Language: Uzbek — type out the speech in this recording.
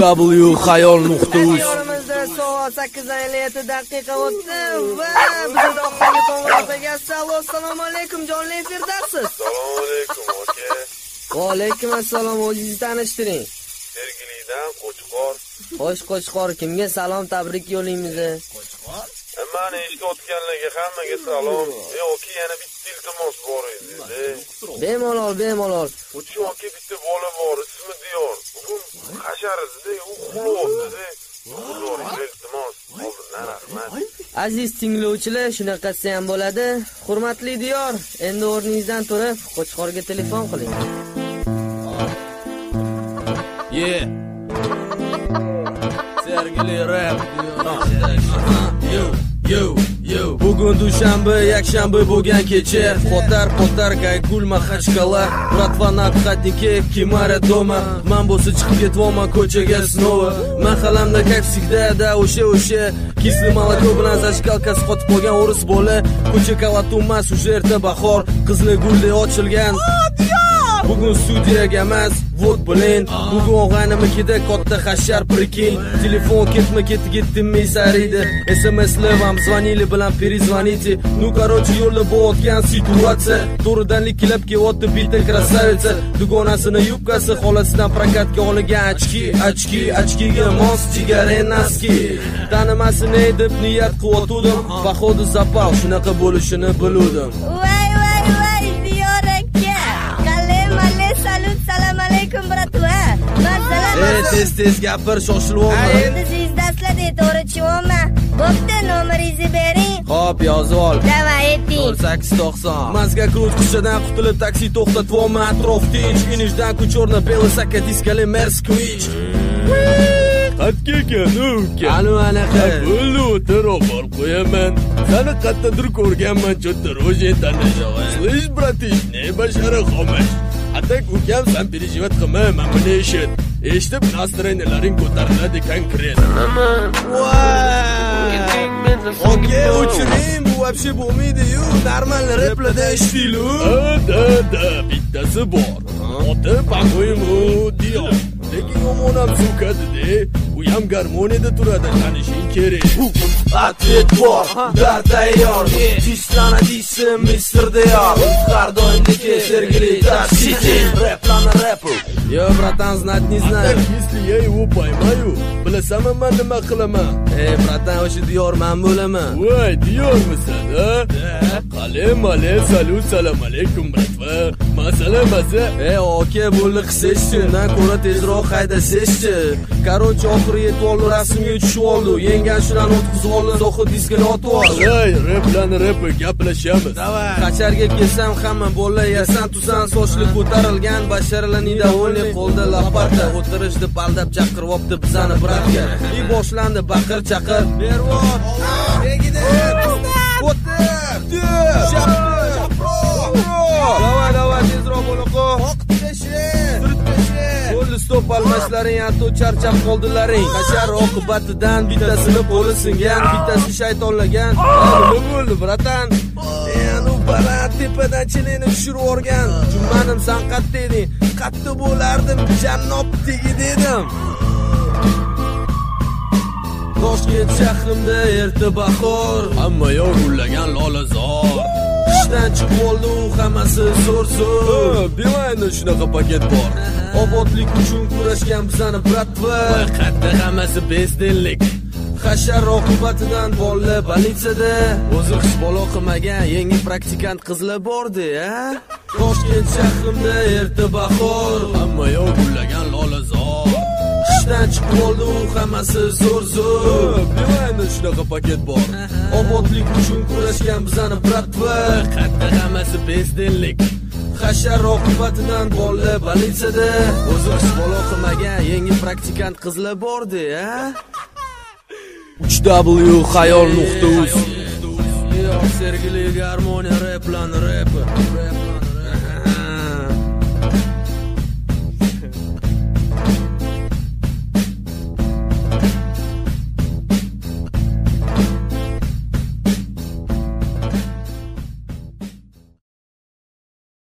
3w.xayol.uz Yorimizda soat 8:57 daqiqa o'tdi va bizda oxirgi qo'ng'iroqdagi assalomu alaykum, jonli efirdasiz. Assalomu alaykum aka. Va alaykum assalom, o'zingizni tanishtiring. Sergilidan Qo'chqor. Qo'chqor, kimga salom, tabrik yo'laymiz? Qo'chqor? Mani eshitayotganlarga hammaga salom. Yoki yana bitta iltimos bor edi. Bemalol. Uchi yoki bitta bola bor, ismi Diyor. Bugun hashar edi, u uxlayapti. Iltimos, oldindan rahmat. Aziz tinglovchilar, shunaqasi ham bo'ladi. Hurmatli Diyor, endi o'rningizdan turib, Qo'chqorga telefon qiling. Sergili rap. Yo. Bugun dushanba, yakshanba bo'lgan kecha. Potar gaygul mahachkalar. Bratva nadxatniki, kimara doma. Men bo'lsa chiqib ketyapman ko'chaga snova. Mahallamda kapsikda o'sha kisli moloko bilan zashkalkasi qotib qolgan o'ris bola. Ko'cha kavatummas ujerda bahor, qizli gulday ochilgan. Bugun studiyaga emas, vot bilan. Bugun og'animikida katta hashar prikin. Telefon ketma-ketmi sariydi. SMS'lar ham zvonili bilan перезвоните. Ну, короче, yo'lda bo'layotgan situatsiya. To'ridanlik kelib kelyapti bitta krasavitsa. Dugonasini yubkasi xolasidan prokatga olgan ochkiga mos jigarenaski. Tanimasin deb niyat qilyotdim. Bahodu zapal shunaqa bo'lishini biluvdim. Voy, Diyor aka. Salam alaykum bratva. Tez gapir, shoshilyapman. Endi siz dastladi to'g'ri-chimi? Bo'pti, nomeringizni bering. Xo'p, yozib ol. Davay eting. 0890. Mazga krutkichadan qutulib taksi to'xtatyapman. Atrof tinch, inishdan kuchorna belosaka diskali Merskvich. Qatga nuka. Anaqa. Bo'ldi, o'tirib ol qo'yaman. Seni qayerdadir ko'rganman, cho'tta ro'jen tanishaman. Слышь, братиш, ne bashara xomash. Atak ukam sen переживать qilma, men buni eshitib настроенияларing ko'tariladi konkret. Okey, o'chiring, bu вообще bo'lmaydi-yu. Normal replarda eshitdilu. Da, bittasi bor. Oti по-моему Diyor. Lekin yomon ham so'kadi-da. U ham garmoniyada turadi, tanishing kerak. Atlet bor, dar tayyor. Tishlana deysin, Mr. Diyor. Har doimdagi Sergili City. Rap. Yo, bratan, знать не знаю. Если я его поймаю, bilasanmi men nima qilaman? Bratan, o'sha Diyor men bo'laman. Voy, Diyormisan, ha? Qale, salam alaykum, bratva. Masalasi? Aka, bo'ldi qilsangchi, undan ko'ra tezroq haydasangchi. Короче, oxiri yetib oldi, rasmga tushib oldi. Yengan shularni o'tkazib oldi, zo'xi diskini otib oldi. Voy, rap gaplashamiz. Qacharga kelsam hamma bolalar yasan tusan sochli ko'tarilgan, basharlarni davoli qo'lda lapata o'tirishdi, baldab chaqiryapti bizani bratga. Boshlandi baqir-chaqir. Bervot, tegidi, Давай, tezroq bo'liqo. Bo'ldi, stop almashlaring, hatto charchab qoldilaring. Hashar oqibatidan bittasini qo'li singan, bittasi shaytonlagan. Nima bo'ldi, bratan? U baland tepadan chelini tushirib o'rgan. Jummanim san qatta eding. Qatta bo'lardim, jannob tegid edim. Toshkent shahrimda erta bahor, hamma yoq gullagan lolazor. Ishdan chiqib oldi u hammasi zo'r. Bemayli shunaqa paket bor. Obodlik uchun kurashgan bizani bratva. Qatta hammasi bezdillik. Hashar oqibatidan bolalar bolitsiyada. O'zi qish bola qilmagan yangi praktikant qizlar bordi, ha? Toshkent shahrimda erta bahor, hamma yoq gullagan lolazor. Ishdan chiqib oldi u hammasi zo'r. Bemayli shunaqa paket bor. Obodlik uchun kurashgan bizani bratva. Qatta hammasi bezdillik. Hashar oqibatidan bolalar bolitsiyada. O'zi qish bola qilmagan yangi praktikant qizlar bordi, ha? 3w.xayol.uz Sergili garmoniya rap.